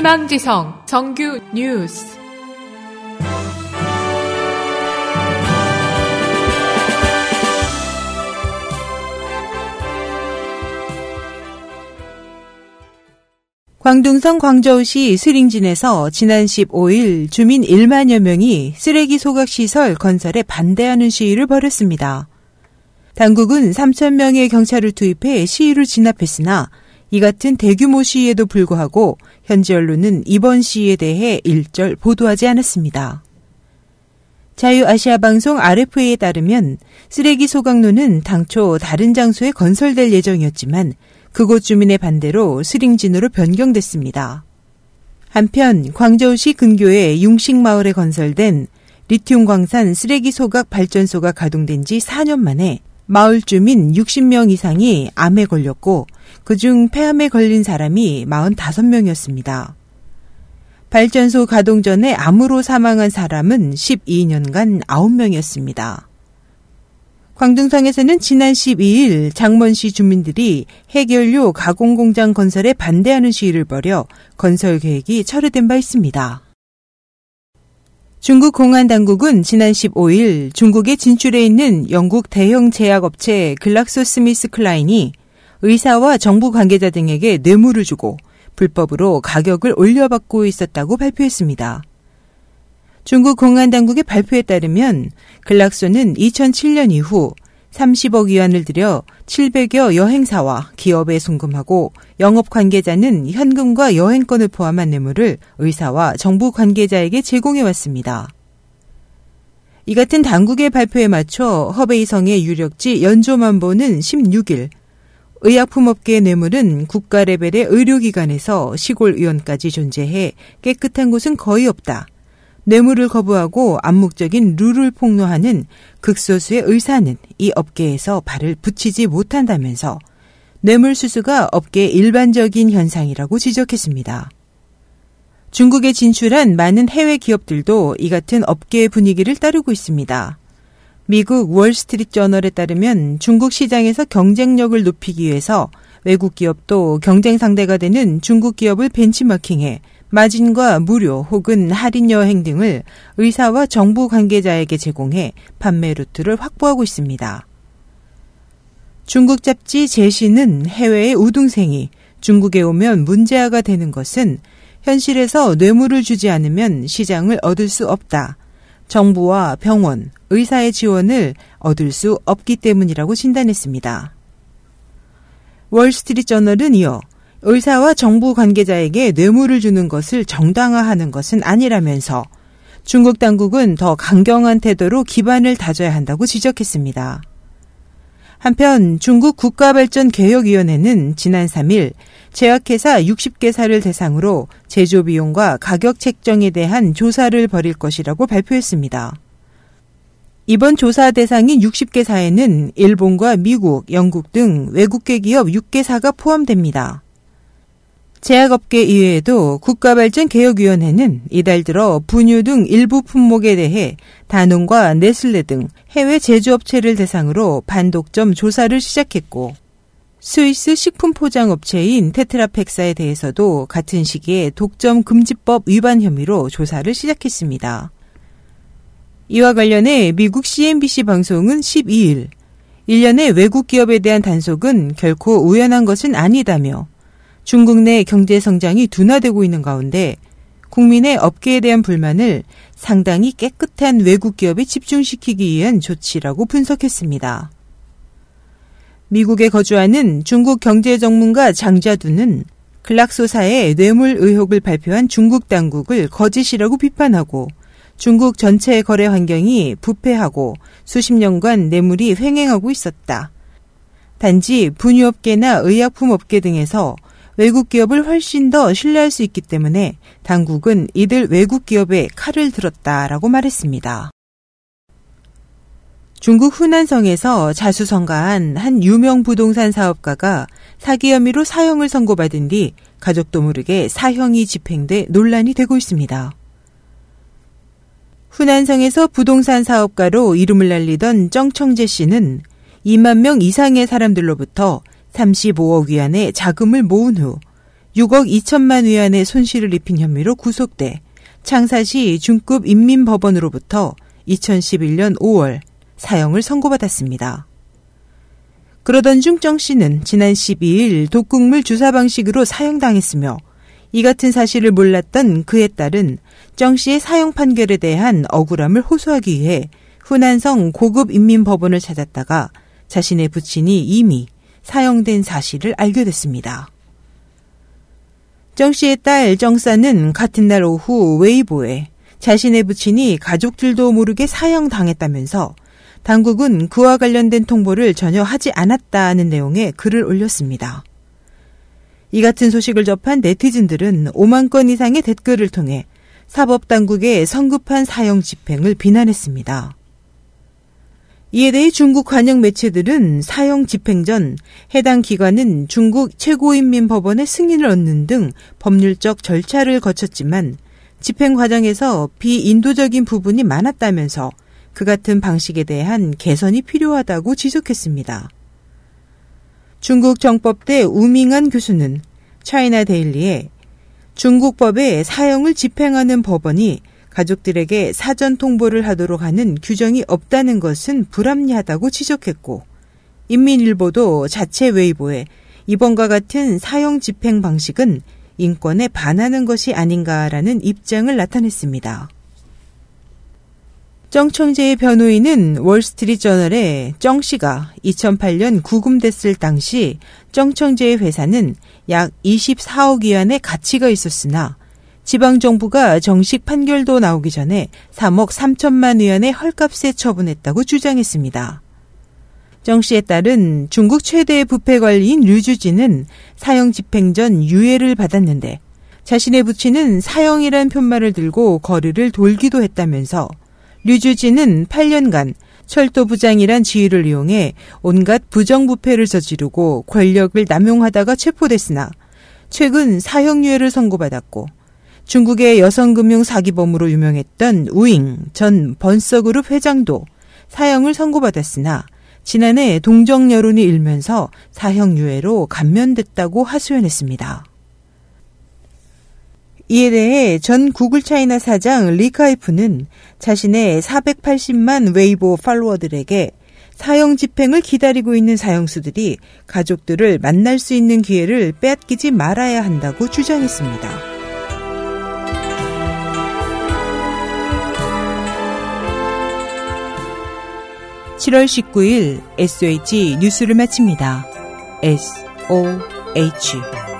희망지성 정규 뉴스. 광둥성 광저우시 스링진에서 지난 15일 주민 1만여 명이 쓰레기 소각시설 건설에 반대하는 시위를 벌였습니다. 당국은 3,000명의 경찰을 투입해 시위를 진압했으나 이 같은 대규모 시위에도 불구하고 현지 언론은 이번 시위에 대해 일절 보도하지 않았습니다. 자유아시아방송 RFA에 따르면 쓰레기 소각로는 당초 다른 장소에 건설될 예정이었지만 그곳 주민의 반대로 스링진으로 변경됐습니다. 한편 광저우시 근교의 융식마을에 건설된 리튬 광산 쓰레기 소각 발전소가 가동된 지 4년 만에 마을 주민 60명 이상이 암에 걸렸고 그중 폐암에 걸린 사람이 45명이었습니다. 발전소 가동 전에 암으로 사망한 사람은 12년간 9명이었습니다. 광둥성에서는 지난 12일 장먼시 주민들이 해결료 가공공장 건설에 반대하는 시위를 벌여 건설 계획이 철회된 바 있습니다. 중국 공안당국은 지난 15일 중국에 진출해 있는 영국 대형 제약업체 글락소스미스클라인이 의사와 정부 관계자 등에게 뇌물을 주고 불법으로 가격을 올려받고 있었다고 발표했습니다. 중국 공안당국의 발표에 따르면 글락소는 2007년 이후 30억 위안을 들여 700여 여행사와 기업에 송금하고 영업 관계자는 현금과 여행권을 포함한 뇌물을 의사와 정부 관계자에게 제공해왔습니다. 이 같은 당국의 발표에 맞춰 허베이성의 유력지 연조만보는 16일 의약품업계의 뇌물은 국가 레벨의 의료기관에서 시골의원까지 존재해 깨끗한 곳은 거의 없다. 뇌물을 거부하고 암묵적인 룰을 폭로하는 극소수의 의사는 이 업계에서 발을 붙이지 못한다면서 뇌물수수가 업계의 일반적인 현상이라고 지적했습니다. 중국에 진출한 많은 해외 기업들도 이 같은 업계의 분위기를 따르고 있습니다. 미국 월스트리트저널에 따르면 중국 시장에서 경쟁력을 높이기 위해서 외국 기업도 경쟁 상대가 되는 중국 기업을 벤치마킹해 마진과 무료 혹은 할인 여행 등을 의사와 정부 관계자에게 제공해 판매 루트를 확보하고 있습니다. 중국 잡지 제시는 해외의 우등생이 중국에 오면 문제아가 되는 것은 현실에서 뇌물을 주지 않으면 시장을 얻을 수 없다. 정부와 병원, 의사의 지원을 얻을 수 없기 때문이라고 진단했습니다. 월스트리트저널은 이어 의사와 정부 관계자에게 뇌물을 주는 것을 정당화하는 것은 아니라면서 중국 당국은 더 강경한 태도로 기반을 다져야 한다고 지적했습니다. 한편 중국 국가발전개혁위원회는 지난 3일 제약회사 60개사를 대상으로 제조 비용과 가격 책정에 대한 조사를 벌일 것이라고 발표했습니다. 이번 조사 대상인 60개사에는 일본과 미국, 영국 등 외국계 기업 6개사가 포함됩니다. 제약업계 이외에도 국가발전개혁위원회는 이달 들어 분유 등 일부 품목에 대해 다놉과 네슬레 등 해외 제조업체를 대상으로 반독점 조사를 시작했고 스위스 식품 포장업체인 테트라팩사에 대해서도 같은 시기에 독점 금지법 위반 혐의로 조사를 시작했습니다. 이와 관련해 미국 CNBC 방송은 12일 일련의 외국 기업에 대한 단속은 결코 우연한 것은 아니다며 중국 내 경제 성장이 둔화되고 있는 가운데 국민의 업계에 대한 불만을 상당히 깨끗한 외국 기업에 집중시키기 위한 조치라고 분석했습니다. 미국에 거주하는 중국 경제 전문가 장자두는 글락소사의 뇌물 의혹을 발표한 중국 당국을 거짓이라고 비판하고 중국 전체의 거래 환경이 부패하고 수십 년간 뇌물이 횡행하고 있었다. 단지 분유업계나 의약품업계 등에서 외국 기업을 훨씬 더 신뢰할 수 있기 때문에 당국은 이들 외국 기업에 칼을 들었다라고 말했습니다. 중국 후난성에서 자수성가한 한 유명 부동산 사업가가 사기 혐의로 사형을 선고받은 뒤 가족도 모르게 사형이 집행돼 논란이 되고 있습니다. 후난성에서 부동산 사업가로 이름을 날리던 정청재 씨는 2만 명 이상의 사람들로부터 35억 위안의 자금을 모은 후 6억 2천만 위안의 손실을 입힌 혐의로 구속돼 창사시 중급 인민법원으로부터 2011년 5월 사형을 선고받았습니다. 그러던 중 정 씨는 지난 12일 독극물 주사 방식으로 사형당했으며 이 같은 사실을 몰랐던 그의 딸은 정 씨의 사형 판결에 대한 억울함을 호소하기 위해 후난성 고급인민법원을 찾았다가 자신의 부친이 이미 사형된 사실을 알게 됐습니다. 정 씨의 딸 정사는 같은 날 오후 웨이보에 자신의 부친이 가족들도 모르게 사형당했다면서 당국은 그와 관련된 통보를 전혀 하지 않았다는 내용의 글을 올렸습니다. 이 같은 소식을 접한 네티즌들은 5만 건 이상의 댓글을 통해 사법당국의 성급한 사형 집행을 비난했습니다. 이에 대해 중국 관영 매체들은 사형 집행 전 해당 기관은 중국 최고인민법원의 승인을 얻는 등 법률적 절차를 거쳤지만 집행 과정에서 비인도적인 부분이 많았다면서 그 같은 방식에 대한 개선이 필요하다고 지적했습니다. 중국 정법대 우밍한 교수는 차이나 데일리에 중국법에 사형을 집행하는 법원이 가족들에게 사전 통보를 하도록 하는 규정이 없다는 것은 불합리하다고 지적했고, 인민일보도 자체 웨이보에 이번과 같은 사형 집행 방식은 인권에 반하는 것이 아닌가라는 입장을 나타냈습니다. 정 청재의 변호인은 월스트리트저널에 정 씨가 2008년 구금됐을 당시 정 청재의 회사는 약 24억 위안의 가치가 있었으나 지방정부가 정식 판결도 나오기 전에 3억 3천만 위안의 헐값에 처분했다고 주장했습니다. 정 씨의 딸은 중국 최대의 부패 관리인 류주진은 사형 집행 전 유예를 받았는데 자신의 부친은 사형이란 편말을 들고 거리를 돌기도 했다면서 류주진은 8년간 철도부장이란 지위를 이용해 온갖 부정부패를 저지르고 권력을 남용하다가 체포됐으나 최근 사형유예를 선고받았고 중국의 여성금융 사기범으로 유명했던 우잉 전 번서그룹 회장도 사형을 선고받았으나 지난해 동정 여론이 일면서 사형유예로 감면됐다고 하소연했습니다. 이에 대해 전 구글 차이나 사장 리카이프는 자신의 480만 웨이보 팔로워들에게 사형 집행을 기다리고 있는 사형수들이 가족들을 만날 수 있는 기회를 빼앗기지 말아야 한다고 주장했습니다. (7월 19일) SOH 뉴스를 마칩니다. SOH